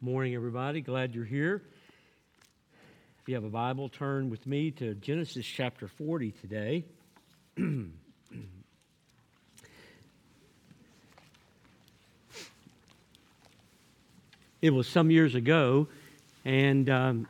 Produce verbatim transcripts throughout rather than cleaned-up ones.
Morning, everybody. Glad you're here. If you have a Bible, turn with me to Genesis chapter forty today. It was some years ago, and um,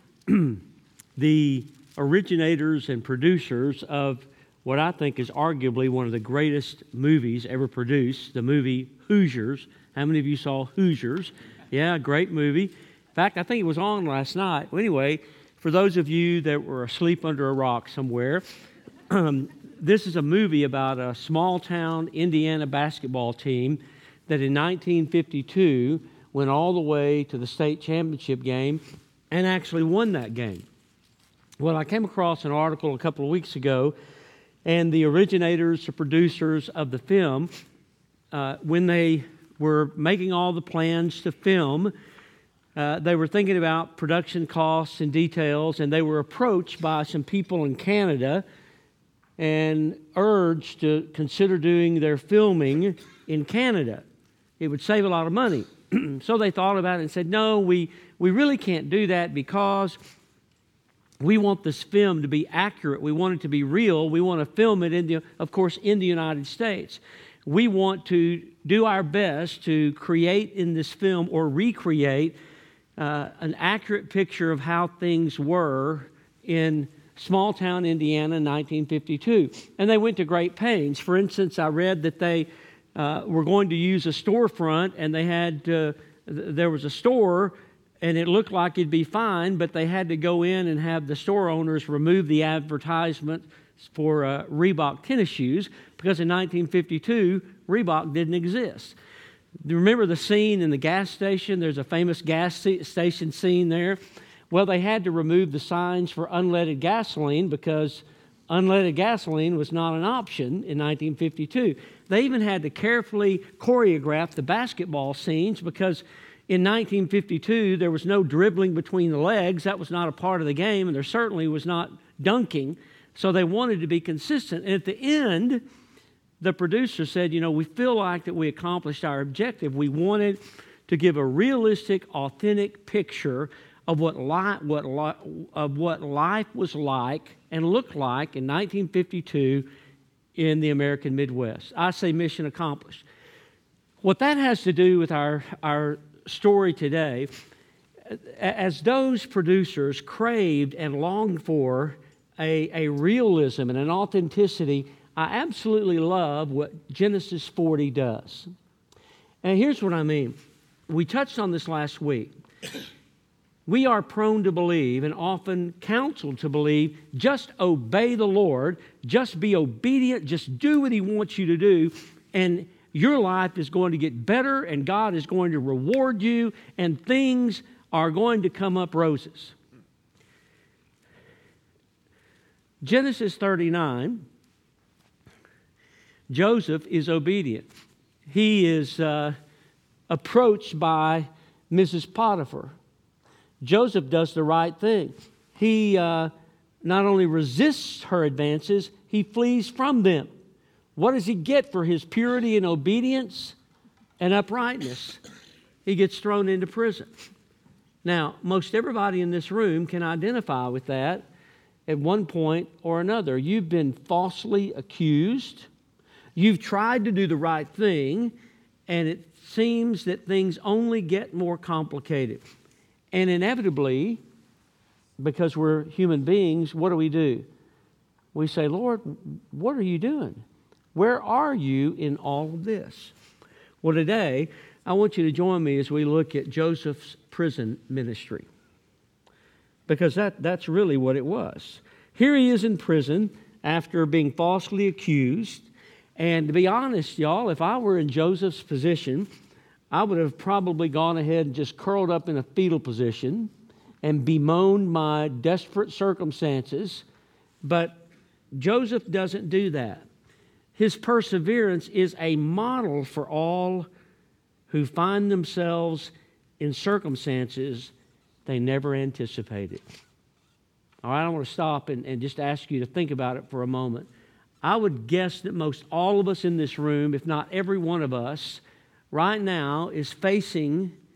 the originators and producers of what I think is arguably one of the greatest movies ever produced, the movie Hoosiers. How many of you saw Hoosiers? Yeah, great movie. In fact, I think it was on last night. Well, anyway, for those of you that were asleep under a rock somewhere, um, this is a movie about a small-town Indiana basketball team that in nineteen fifty-two went all the way to the state championship game and actually won that game. Well, I came across an article a couple of weeks ago, and the originators, the producers of the film, uh, when they were making all the plans to film, uh, they were thinking about production costs and details, and they were approached by some people in Canada and urged to consider doing their filming in Canada. It would save a lot of money. So they thought about it and said, no, we, we really can't do that because we want this film to be accurate. We want it to be real. We want to film it, in the, of course, in the United States. We want to do our best to create in this film or recreate uh, an accurate picture of how things were in small-town Indiana in nineteen fifty-two. And they went to great pains. For instance, I read that they uh, were going to use a storefront, and they had uh, th- there was a store, and it looked like it'd be fine, but they had to go in and have the store owners remove the advertisement for uh, Reebok tennis shoes, because in nineteen fifty-two, Reebok didn't exist. Do you remember the scene in the gas station? There's a famous gas station scene there. Well, they had to remove the signs for unleaded gasoline because unleaded gasoline was not an option in nineteen fifty-two. They even had to carefully choreograph the basketball scenes because in nineteen fifty-two, there was no dribbling between the legs. That was not a part of the game, and there certainly was not dunking. So they wanted to be consistent. And at the end, the producer said, you know, we feel like that we accomplished our objective. We wanted to give a realistic, authentic picture of what, li- what, li- of what life was like and looked like in nineteen fifty-two in the American Midwest. I say mission accomplished. What that has to do with our, our story today, as those producers craved and longed for A, a realism and an authenticity, I absolutely love what Genesis forty does. And here's what I mean. We touched on this last week. We are prone to believe and often counseled to believe, just obey the Lord, just be obedient, just do what He wants you to do, and your life is going to get better, and God is going to reward you, and things are going to come up roses. Genesis thirty-nine, Joseph is obedient. He is uh, approached by Missus Potiphar. Joseph does the right thing. He uh, not only resists her advances, he flees from them. What does he get for his purity and obedience and uprightness? He gets thrown into prison. Now, most everybody in this room can identify with that at one point or another. You've been falsely accused. You've tried to do the right thing, and it seems that things only get more complicated. And inevitably, because we're human beings, what do we do? We say, Lord, what are you doing? Where are you in all of this? Well, today, I want you to join me as we look at Joseph's prison ministry, because that, that's really what it was. Here he is in prison after being falsely accused. And to be honest, y'all, if I were in Joseph's position, I would have probably gone ahead and just curled up in a fetal position and bemoaned my desperate circumstances. But Joseph doesn't do that. His perseverance is a model for all who find themselves in circumstances they never anticipated. All right, I want to stop and, and just ask you to think about it for a moment. I would guess that most all of us in this room, if not every one of us, right now is facing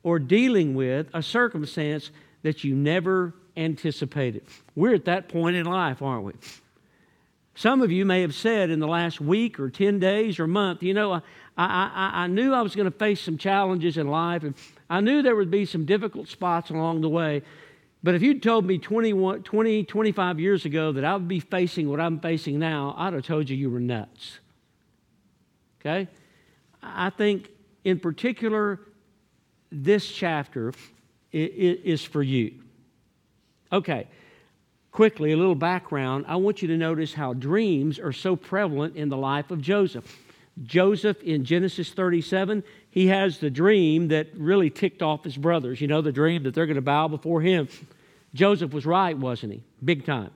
or dealing with a circumstance that you never anticipated. We're at that point in life, aren't we? Some of you may have said in the last week or ten days or month, you know, I, I, I knew I was going to face some challenges in life, and I knew there would be some difficult spots along the way. But if you'd told me twenty, twenty, twenty-five years ago that I would be facing what I'm facing now, I'd have told you you were nuts. Okay? I think in particular, this chapter is for you. Okay, quickly, a little background. I want you to notice how dreams are so prevalent in the life of Joseph. Joseph, in Genesis thirty-seven, he has the dream that really ticked off his brothers. You know, the dream that they're going to bow before him. Joseph was right, wasn't he? Big time.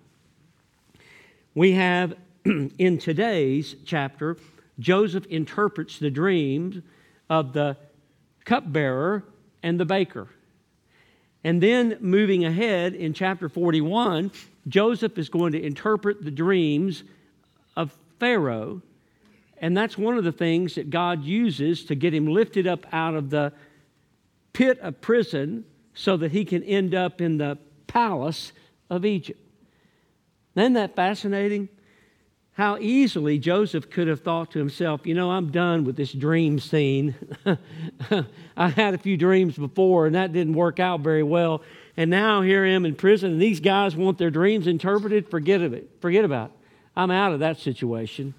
We have, in today's chapter, Joseph interprets the dreams of the cupbearer and the baker. And then moving ahead in chapter forty-one, Joseph is going to interpret the dreams of Pharaoh. And that's one of the things that God uses to get him lifted up out of the pit of prison so that he can end up in the palace of Egypt. Isn't that fascinating? How easily Joseph could have thought to himself, you know, I'm done with this dream scene. I had a few dreams before, and that didn't work out very well. And now here I am in prison, and these guys want their dreams interpreted. Forget of it. Forget about it. I'm out of that situation.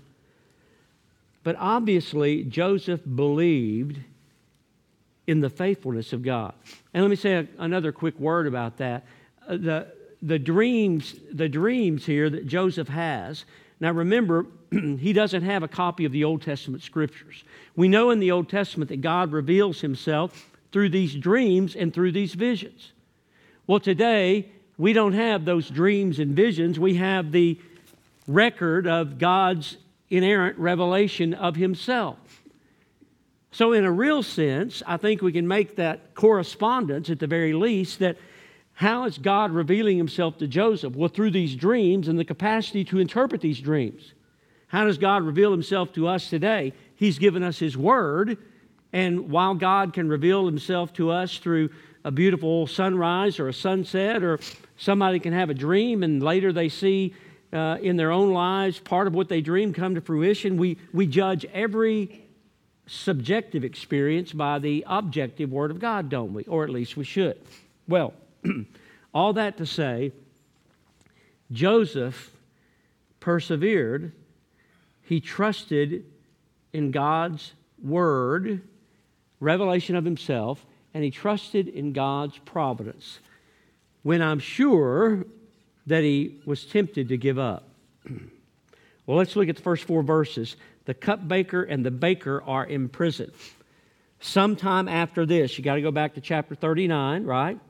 But obviously, Joseph believed in the faithfulness of God. And let me say a, another quick word about that. Uh, the, the dreams, the dreams here that Joseph has. Now remember, he doesn't have a copy of the Old Testament Scriptures. We know in the Old Testament that God reveals himself through these dreams and through these visions. Well, today, we don't have those dreams and visions. We have the record of God's inerrant revelation of himself. So in a real sense, I think we can make that correspondence at the very least, that how is God revealing himself to Joseph? Well, through these dreams and the capacity to interpret these dreams. How does God reveal himself to us today? He's given us his word, and while God can reveal himself to us through a beautiful sunrise or a sunset, or somebody can have a dream and later they see uh, in their own lives part of what they dreamed come to fruition, we, we judge every subjective experience by the objective word of God, don't we? Or at least we should. Well, all that to say, Joseph persevered. He trusted in God's word, revelation of himself, and he trusted in God's providence, when I'm sure that he was tempted to give up. Well, let's look at the first four verses. The cupbearer and the baker are in prison. Sometime after this, you got to go back to chapter thirty-nine, right?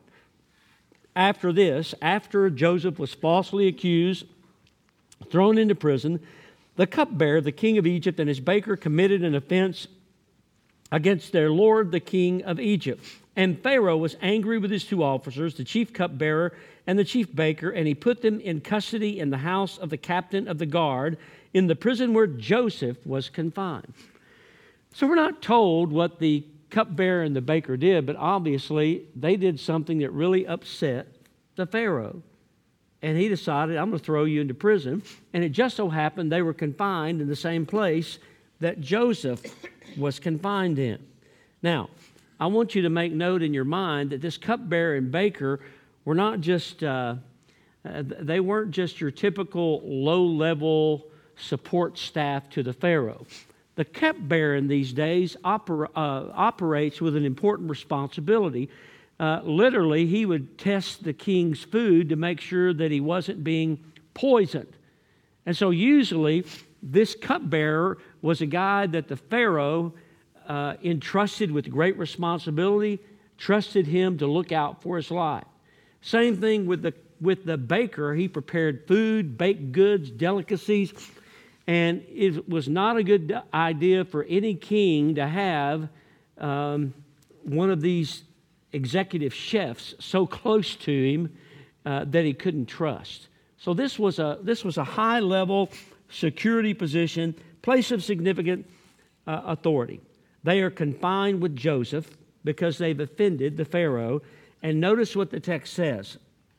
After this, after Joseph was falsely accused, thrown into prison, the cupbearer, the king of Egypt, and his baker committed an offense against their lord, the king of Egypt. And Pharaoh was angry with his two officers, the chief cupbearer and the chief baker, and he put them in custody in the house of the captain of the guard, in the prison where Joseph was confined. So we're not told what the cupbearer and the baker did, but obviously they did something that really upset the Pharaoh. And he decided, I'm going to throw you into prison. And it just so happened they were confined in the same place that Joseph was confined in. Now, I want you to make note in your mind that this cupbearer and baker were not just, uh, they weren't just your typical low-level support staff to the Pharaoh. The cupbearer in these days oper- uh, operates with an important responsibility. Uh, literally, he would test the king's food to make sure that he wasn't being poisoned. And so usually, this cupbearer was a guy that the Pharaoh uh, entrusted with great responsibility, trusted him to look out for his life. Same thing with the, with the baker. He prepared food, baked goods, delicacies. And it was not a good idea for any king to have um, one of these executive chefs so close to him uh, that he couldn't trust. So this was a this was a high-level security position, place of significant uh, authority. They are confined with Joseph because they've offended the Pharaoh. And notice what the text says.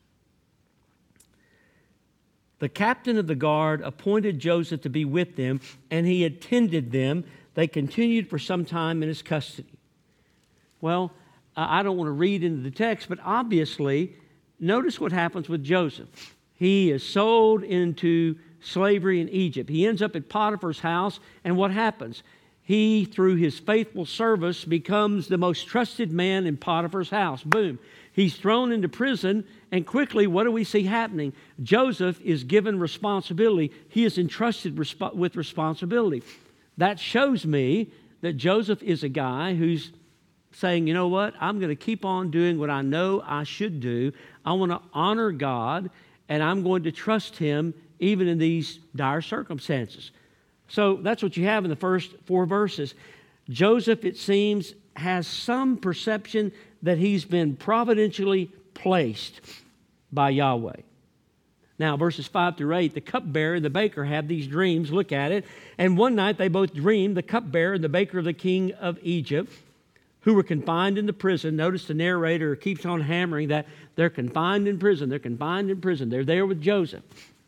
The captain of the guard appointed Joseph to be with them, and he attended them. They continued for some time in his custody. Well, I don't want to read into the text, but obviously, notice what happens with Joseph. He is sold into slavery in Egypt. He ends up at Potiphar's house, and what happens? He, through his faithful service, becomes the most trusted man in Potiphar's house. Boom. He's thrown into prison, and quickly, what do we see happening? Joseph is given responsibility. He is entrusted resp- with responsibility. That shows me that Joseph is a guy who's saying, you know what, I'm going to keep on doing what I know I should do. I want to honor God, and I'm going to trust Him even in these dire circumstances. So that's what you have in the first four verses. Joseph, it seems, has some perception that he's been providentially placed by Yahweh. Now, verses five through eight, the cupbearer and the baker have these dreams. Look at it. And one night they both dreamed, the cupbearer and the baker of the king of Egypt, who were confined in the prison. Notice the narrator keeps on hammering that they're confined in prison. They're confined in prison. They're there with Joseph.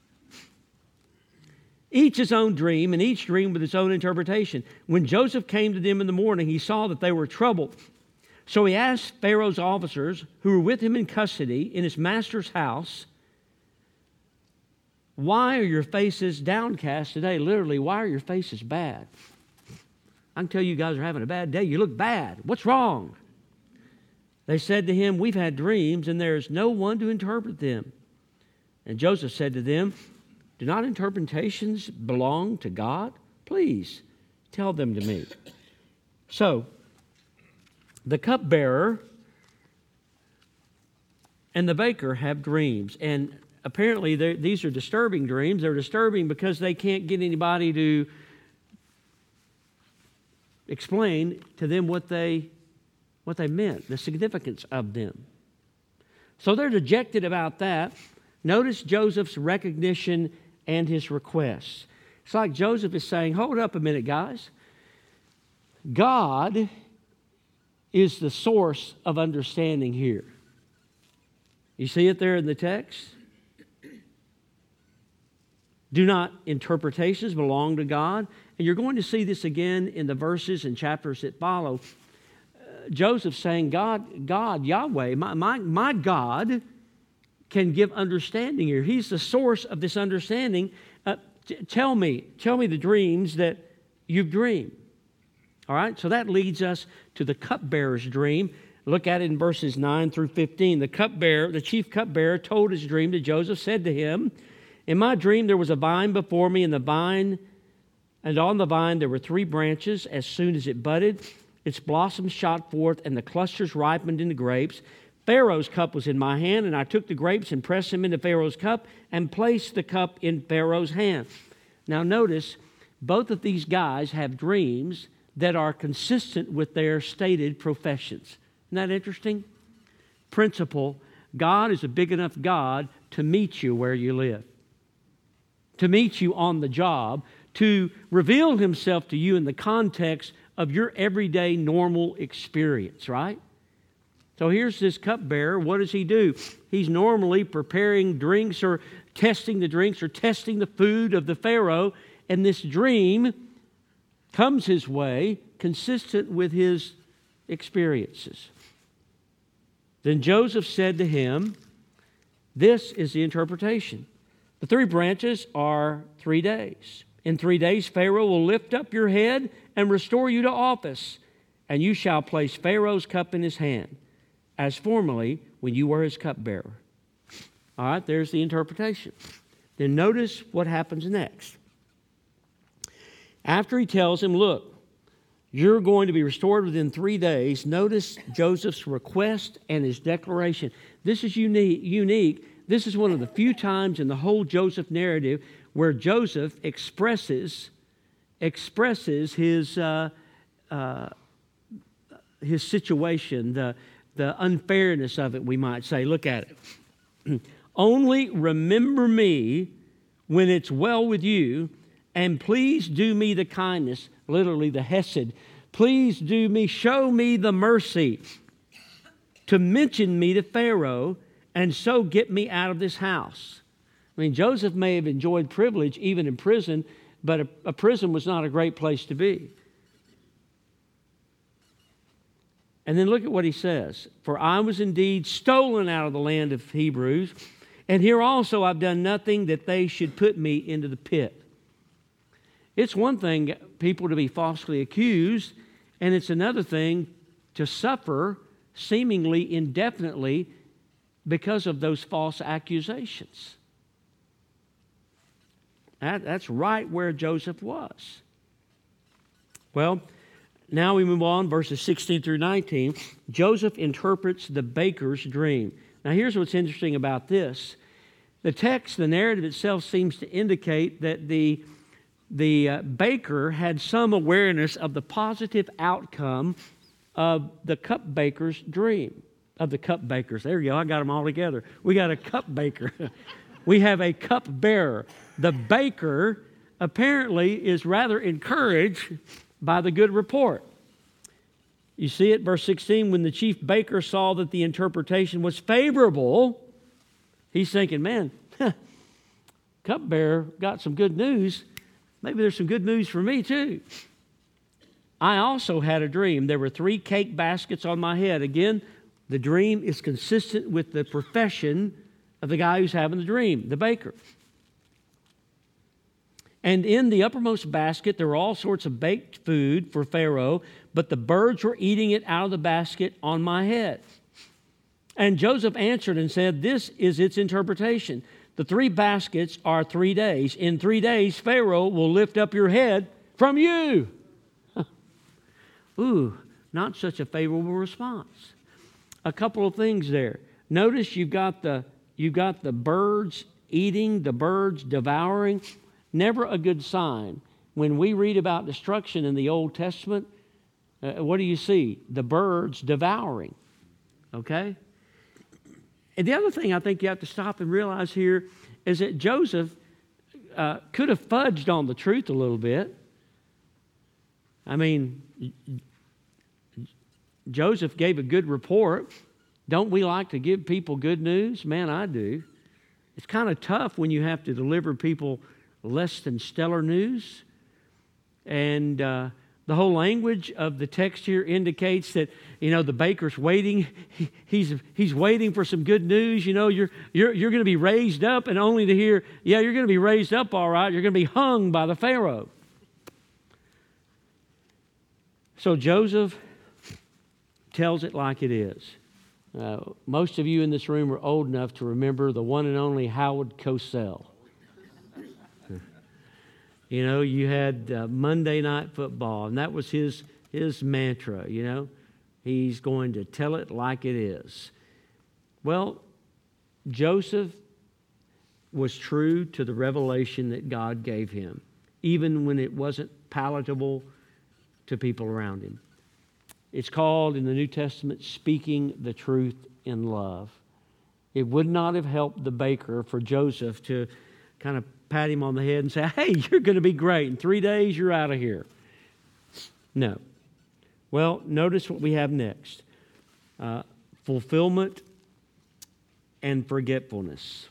Each his own dream, and each dream with its own interpretation. When Joseph came to them in the morning, he saw that they were troubled. So he asked Pharaoh's officers, who were with him in custody in his master's house, why are your faces downcast today? Literally, why are your faces bad? I can tell you guys are having a bad day. You look bad. What's wrong? They said to him, we've had dreams, and there is no one to interpret them. And Joseph said to them, do not interpretations belong to God? Please tell them to me. So, the cupbearer and the baker have dreams. And apparently these are disturbing dreams. They're disturbing because they can't get anybody to explain to them what they, what they meant, the significance of them. So they're dejected about that. Notice Joseph's recognition and his requests. It's like Joseph is saying, hold up a minute, guys. God is the source of understanding here. You see it there in the text? Do not interpretations belong to God? And you're going to see this again in the verses and chapters that follow. Uh, Joseph saying, God, God, Yahweh, my, my, my God can give understanding here. He's the source of this understanding. Uh, t- tell me, tell me the dreams that you've dreamed. All right, so that leads us to the cupbearer's dream. Look at it in verses nine through fifteen. The cupbearer, the chief cupbearer, told his dream to Joseph, said to him, in my dream there was a vine before me, and the vine, and on the vine there were three branches. As soon as it budded, its blossoms shot forth, and the clusters ripened into grapes. Pharaoh's cup was in my hand, and I took the grapes and pressed them into Pharaoh's cup and placed the cup in Pharaoh's hand. Now notice, both of these guys have dreams that are consistent with their stated professions. Isn't that interesting? Principle, God is a big enough God to meet you where you live, to meet you on the job, to reveal Himself to you in the context of your everyday normal experience, right? So here's this cupbearer. What does he do? He's normally preparing drinks or testing the drinks or testing the food of the Pharaoh, and this dream comes his way consistent with his experiences. Then Joseph said to him, this is the interpretation. The three branches are three days. In three days, Pharaoh will lift up your head and restore you to office, and you shall place Pharaoh's cup in his hand, as formerly when you were his cupbearer. All right, there's the interpretation. Then notice what happens next. After he tells him, look, you're going to be restored within three days, notice Joseph's request and his declaration. This is unique. unique. This is one of the few times in the whole Joseph narrative where Joseph expresses, expresses his, uh, uh, his situation, the The unfairness of it, we might say. Look at it. Only remember me when it's well with you, and please do me the kindness, literally the hesed, Please do me, show me the mercy to mention me to Pharaoh and so get me out of this house. I mean, Joseph may have enjoyed privilege even in prison, but a, a prison was not a great place to be. And then look at what he says. For I was indeed stolen out of the land of Hebrews, and here also I've done nothing that they should put me into the pit. It's one thing, people to be falsely accused, and it's another thing to suffer seemingly indefinitely because of those false accusations. That, that's right where Joseph was. Well, now we move on, verses sixteen through nineteen. Joseph interprets the baker's dream. Now here's what's interesting about this. The text, the narrative itself seems to indicate that the, the uh, baker had some awareness of the positive outcome of the cupbaker's dream. Of the cupbakers. There you go, I got them all together. We got a cupbaker. We have a cupbearer. The baker apparently is rather encouraged by the good report. You see it, verse sixteen, when the chief baker saw that the interpretation was favorable, he's thinking, man, cupbearer got some good news. Maybe there's some good news for me too. I also had a dream. There were three cake baskets on my head. Again, the dream is consistent with the profession of the guy who's having the dream, the baker. And in the uppermost basket, there were all sorts of baked food for Pharaoh, but the birds were eating it out of the basket on my head. And Joseph answered and said, this is its interpretation. The three baskets are three days. In three days, Pharaoh will lift up your head from you. Ooh, not such a favorable response. A couple of things there. Notice you've got the, you've got the birds eating, the birds devouring. Never a good sign. When we read about destruction in the Old Testament, uh, what do you see? The birds devouring. Okay? And the other thing I think you have to stop and realize here is that Joseph uh, could have fudged on the truth a little bit. I mean, Joseph gave a good report. Don't we like to give people good news? Man, I do. It's kind of tough when you have to deliver people less than stellar news. And uh, the whole language of the text here indicates that, you know, the baker's waiting. He, he's he's waiting for some good news. You know, you're you're you're going to be raised up, and only to hear, yeah, you're going to be raised up, all right. You're going to be hung by the Pharaoh. So Joseph tells it like it is. Uh, most of you in this room are old enough to remember the one and only Howard Cosell. You know, you had uh, Monday Night Football, and that was his his mantra, you know. He's going to tell it like it is. Well, Joseph was true to the revelation that God gave him, even when it wasn't palatable to people around him. It's called in the New Testament speaking the truth in love. It would not have helped the baker for Joseph to kind of pat him on the head and say, hey, you're going to be great. In three days, you're out of here. No. Well, notice what we have next. Uh, fulfillment and forgetfulness.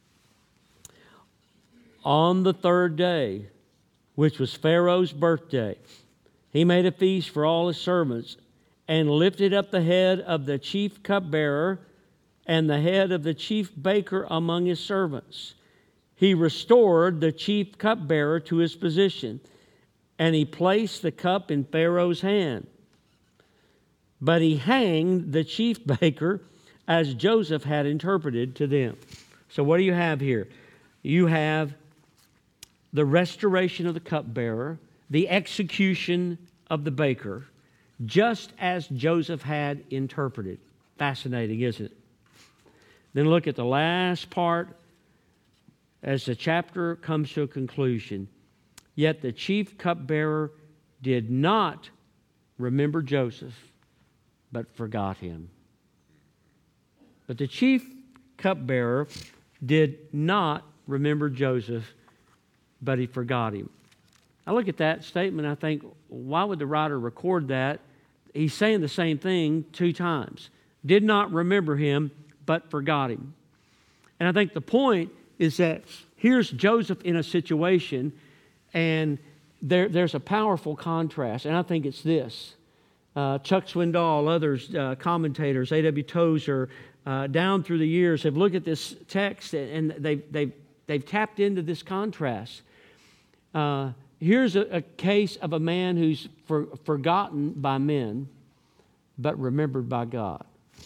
On the third day, which was Pharaoh's birthday, he made a feast for all his servants and lifted up the head of the chief cupbearer and the head of the chief baker among his servants. He restored the chief cupbearer to his position, and he placed the cup in Pharaoh's hand. But he hanged the chief baker as Joseph had interpreted to them. So what do you have here? You have the restoration of the cupbearer, the execution of the baker, just as Joseph had interpreted. Fascinating, isn't it? Then look at the last part as the chapter comes to a conclusion. Yet the chief cupbearer did not remember Joseph, but forgot him. But the chief cupbearer did not remember Joseph, but he forgot him. I look at that statement, I think, why would the writer record that? He's saying the same thing two times. Did not remember him, but forgot him. And I think the point is that here's Joseph in a situation, and there, there's a powerful contrast, and I think it's this. Uh, Chuck Swindoll, others, uh, commentators, A W Tozer, uh, down through the years have looked at this text, and they've, they've, they've tapped into this contrast. Uh, here's a, a case of a man who's for, forgotten by men, but remembered by God.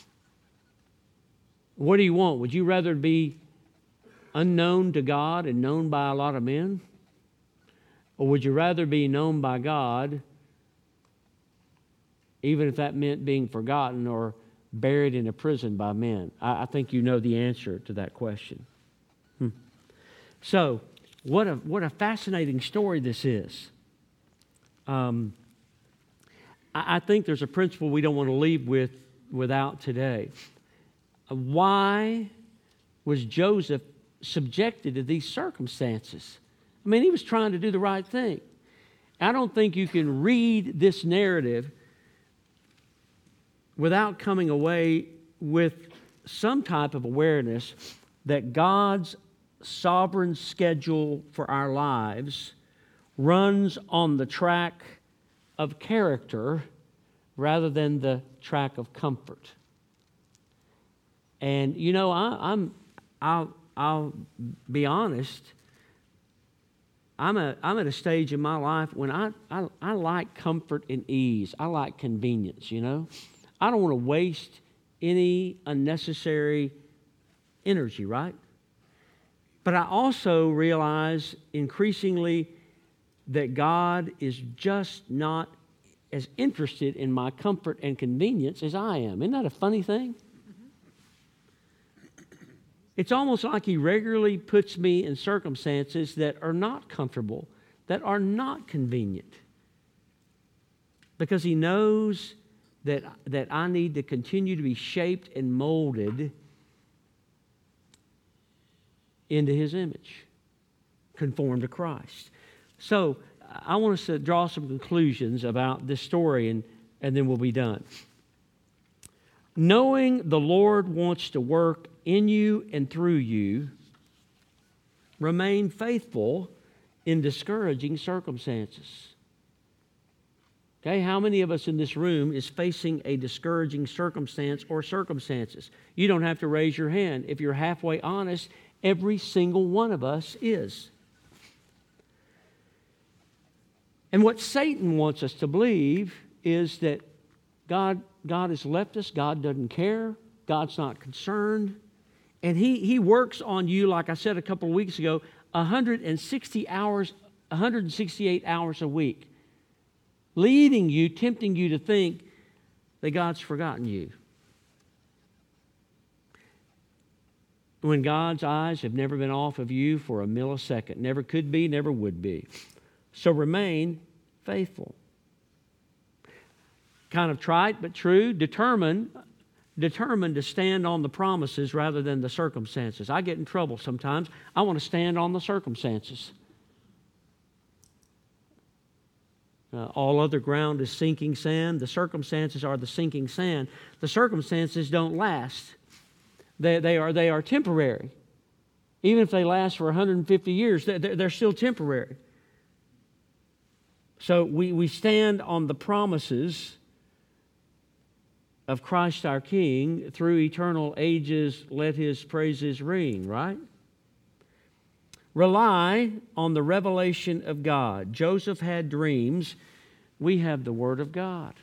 What do you want? Would you rather be unknown to God and known by a lot of men? Or would you rather be known by God, even if that meant being forgotten or buried in a prison by men? I, I think you know the answer to that question. Hmm. So, what a, what a fascinating story this is. Um, I, I think there's a principle we don't want to leave with without today. Why was Joseph subjected to these circumstances? I mean, he was trying to do the right thing. I don't think you can read this narrative without coming away with some type of awareness that God's sovereign schedule for our lives runs on the track of character rather than the track of comfort. And you know, I, I'm, I'll, I'll be honest. I'm a, I'm at a stage in my life when I, I, I like comfort and ease. I like convenience. You know, I don't want to waste any unnecessary energy, right? But I also realize increasingly that God is just not as interested in my comfort and convenience as I am. Isn't that a funny thing? It's almost like He regularly puts me in circumstances that are not comfortable, that are not convenient, because He knows that, that I need to continue to be shaped and molded into His image, conformed to Christ. So I want us to draw some conclusions about this story, and, and then we'll be done. Knowing the Lord wants to work in you and through you, remain faithful in discouraging circumstances. Okay, how many of us in this room is facing a discouraging circumstance or circumstances? You don't have to raise your hand. If you're halfway honest, every single one of us is. And what Satan wants us to believe is that God, God has left us, God doesn't care, God's not concerned. And he, he works on you, like I said a couple of weeks ago, one hundred sixty hours, one hundred sixty-eight hours a week, leading you, tempting you to think that God's forgotten you. When God's eyes have never been off of you for a millisecond, never could be, never would be. So remain faithful. Kind of trite but true. Determine Determined to stand on the promises rather than the circumstances. I get in trouble sometimes. I want to stand on the circumstances. Uh, all other ground is sinking sand. The circumstances are the sinking sand. The circumstances don't last. They, they, are, they are temporary. Even if they last for one hundred fifty years, they're, they're still temporary. So we, we stand on the promises of Christ our King. Through eternal ages let His praises ring, right? Rely on the revelation of God. Joseph had dreams. We have the Word of God.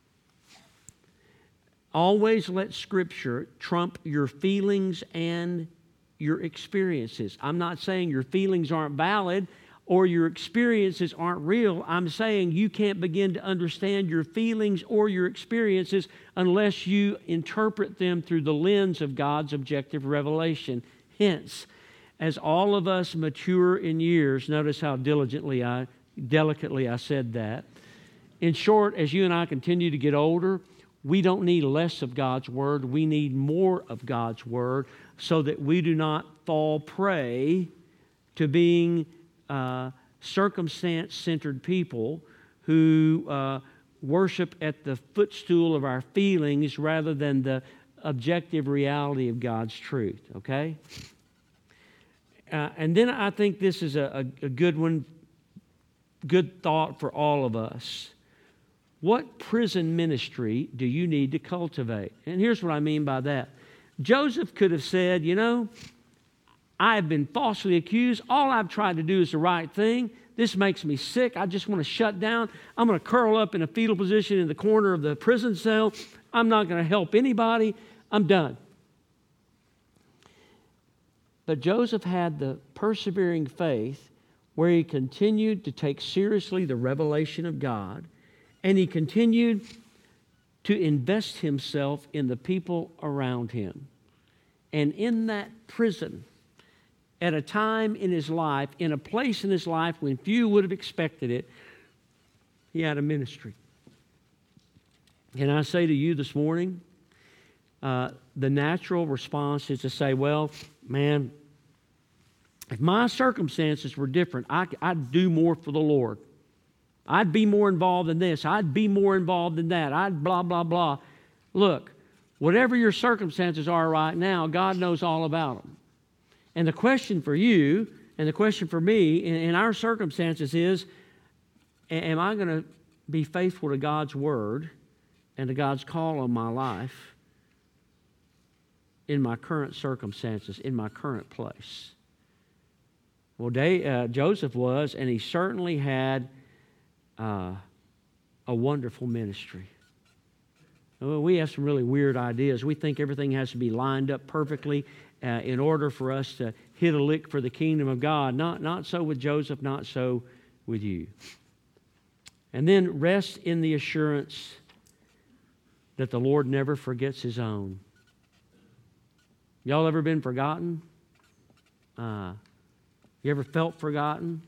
Always let Scripture trump your feelings and your experiences. I'm not saying your feelings aren't valid or your experiences aren't real. I'm saying you can't begin to understand your feelings or your experiences unless you interpret them through the lens of God's objective revelation. Hence, as all of us mature in years, notice how diligently I, delicately I said that. In short, as you and I continue to get older, we don't need less of God's Word. We need more of God's Word so that we do not fall prey to being Uh, circumstance-centered people who uh, worship at the footstool of our feelings rather than the objective reality of God's truth, okay? Uh, and then I think this is a, a, a good one, good thought for all of us. What prison ministry do you need to cultivate? And here's what I mean by that. Joseph could have said, you know, I have been falsely accused. All I've tried to do is the right thing. This makes me sick. I just want to shut down. I'm going to curl up in a fetal position in the corner of the prison cell. I'm not going to help anybody. I'm done. But Joseph had the persevering faith where he continued to take seriously the revelation of God, and he continued to invest himself in the people around him. And in that prison, at a time in his life, in a place in his life when few would have expected it, he had a ministry. Can I say to you this morning, uh, the natural response is to say, well, man, if my circumstances were different, I, I'd do more for the Lord. I'd be more involved in this. I'd be more involved in that. I'd blah, blah, blah. Look, whatever your circumstances are right now, God knows all about them. And the question for you and the question for me in, in our circumstances is, am I going to be faithful to God's word and to God's call on my life in my current circumstances, in my current place? Well, Day, uh, Joseph was, and he certainly had uh, a wonderful ministry. Well, we have some really weird ideas. We think everything has to be lined up perfectly uh, in order for us to hit a lick for the kingdom of God. Not, not so with Joseph, not so with you. And then rest in the assurance that the Lord never forgets His own. Y'all ever been forgotten? Uh, you ever felt forgotten?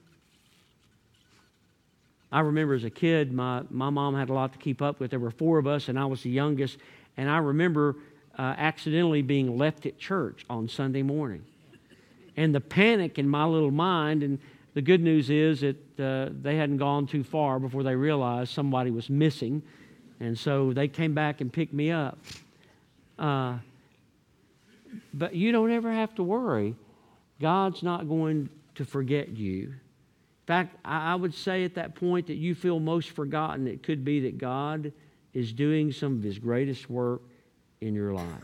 I remember as a kid, my, my mom had a lot to keep up with. There were four of us, and I was the youngest. And I remember uh, accidentally being left at church on Sunday morning. And the panic in my little mind, and the good news is that uh, they hadn't gone too far before they realized somebody was missing. And so they came back and picked me up. Uh, but you don't ever have to worry. God's not going to forget you. In fact, I would say at that point that you feel most forgotten, it could be that God is doing some of His greatest work in your life.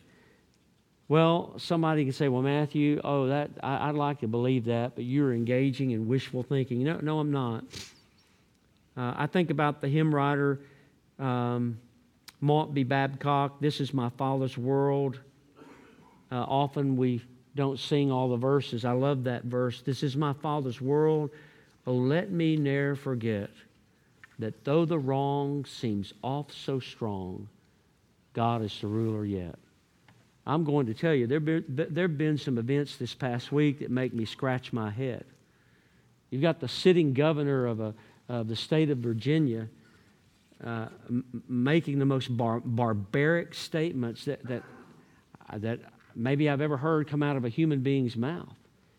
Well, somebody can say, well, Matthew, oh, that I, I'd like to believe that, but you're engaging in wishful thinking. No, no, I'm not. Uh, I think about the hymn writer, um, Maltby Babcock, "This is my Father's world." Uh, often we don't sing all the verses. I love that verse. "This is my Father's world. Oh, let me ne'er forget that though the wrong seems oft so strong, God is the ruler yet." I'm going to tell you, there have been some events this past week that make me scratch my head. You've got the sitting governor of, a, of the state of Virginia uh, m- making the most bar- barbaric statements that, that, that maybe I've ever heard come out of a human being's mouth.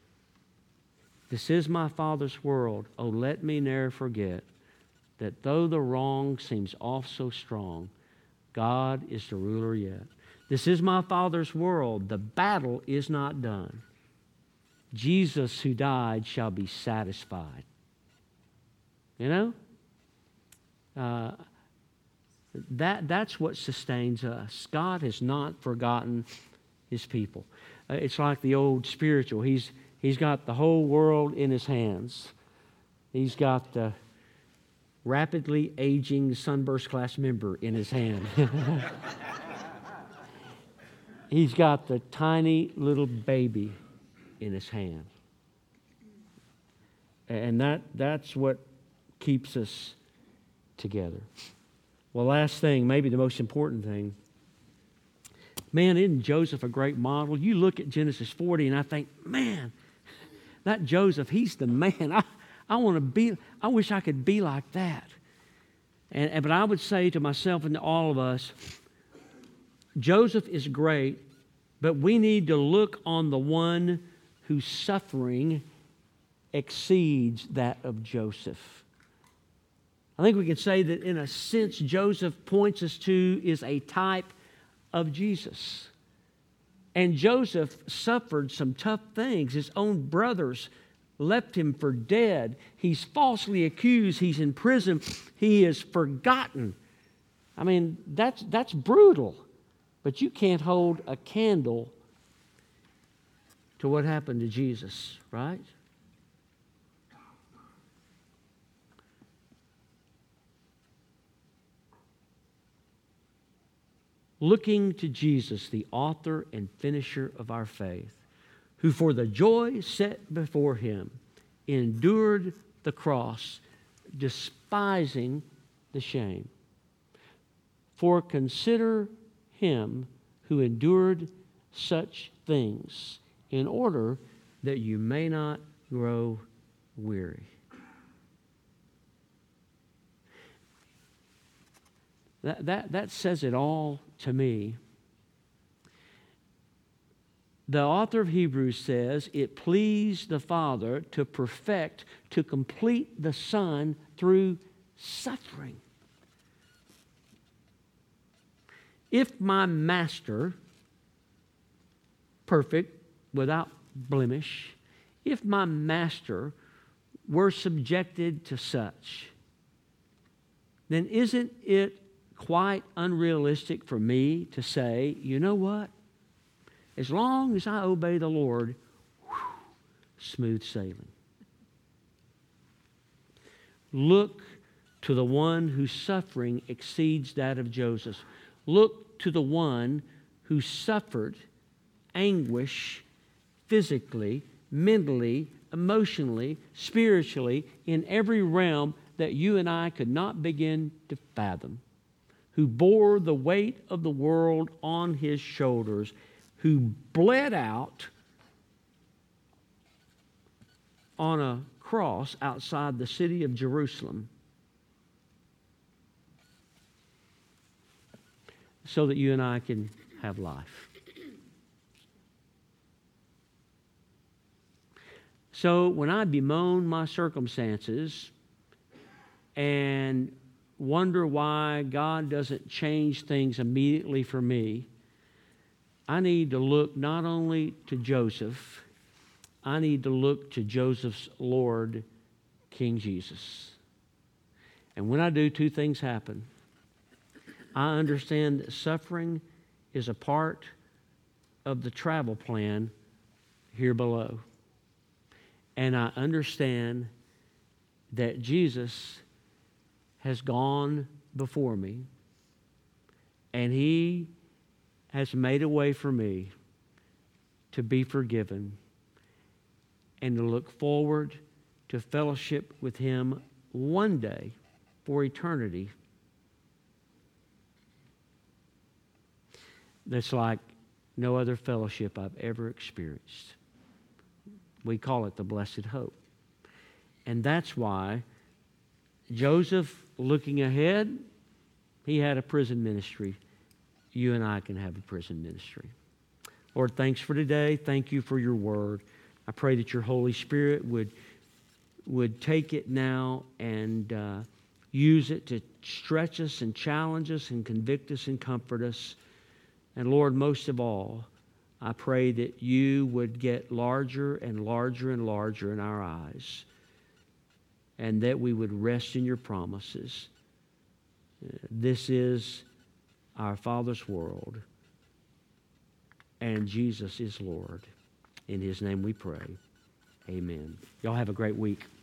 "This is my Father's world. Oh, let me ne'er forget that though the wrong seems oft so strong, God is the ruler yet. This is my Father's world. The battle is not done. Jesus who died shall be satisfied." You know? Uh, that, that's what sustains us. God has not forgotten His people. Uh, it's like the old spiritual. He's, he's got the whole world in His hands. He's got the rapidly aging Sunburst class member in His hand. He's got the tiny little baby in His hand. And that, that's what keeps us together. Well, last thing, maybe the most important thing. Man, isn't Joseph a great model? You look at Genesis forty and I think, man, that Joseph, he's the man. I, I want to be, I wish I could be like that. And, and but I would say to myself and to all of us, Joseph is great, but we need to look on the one whose suffering exceeds that of Joseph. I think we can say that in a sense Joseph points us to is a type of Jesus. And Joseph suffered some tough things. His own brothers left him for dead. He's falsely accused. He's in prison. He is forgotten. I mean, that's, that's brutal. But you can't hold a candle to what happened to Jesus, right? Looking to Jesus, the author and finisher of our faith, who for the joy set before him endured the cross, despising the shame. For consider him who endured such things, in order that you may not grow weary. That, that, that says it all to me. The author of Hebrews says, it pleased the Father to perfect, to complete the Son through suffering. If my master, perfect, without blemish, if my master were subjected to such, then isn't it quite unrealistic for me to say, you know what? As long as I obey the Lord, whew, smooth sailing. Look to the one whose suffering exceeds that of Joseph. Look to the one who suffered anguish physically, mentally, emotionally, spiritually, in every realm that you and I could not begin to fathom, who bore the weight of the world on his shoulders, who bled out on a cross outside the city of Jerusalem so that you and I can have life. So when I bemoan my circumstances and wonder why God doesn't change things immediately for me, I need to look not only to Joseph, I need to look to Joseph's Lord, King Jesus. And when I do, two things happen. I understand that suffering is a part of the travel plan here below. And I understand that Jesus has gone before me, and He has made a way for me to be forgiven and to look forward to fellowship with Him one day for eternity. That's like no other fellowship I've ever experienced. We call it the blessed hope. And that's why Joseph, looking ahead, he had a prison ministry. You and I can have a prison ministry. Lord, thanks for today. Thank you for your word. I pray that your Holy Spirit would, would take it now and uh, use it to stretch us and challenge us and convict us and comfort us. And Lord, most of all, I pray that you would get larger and larger and larger in our eyes, and that we would rest in your promises. This is our Father's world, and Jesus is Lord. In His name we pray. Amen. Y'all have a great week.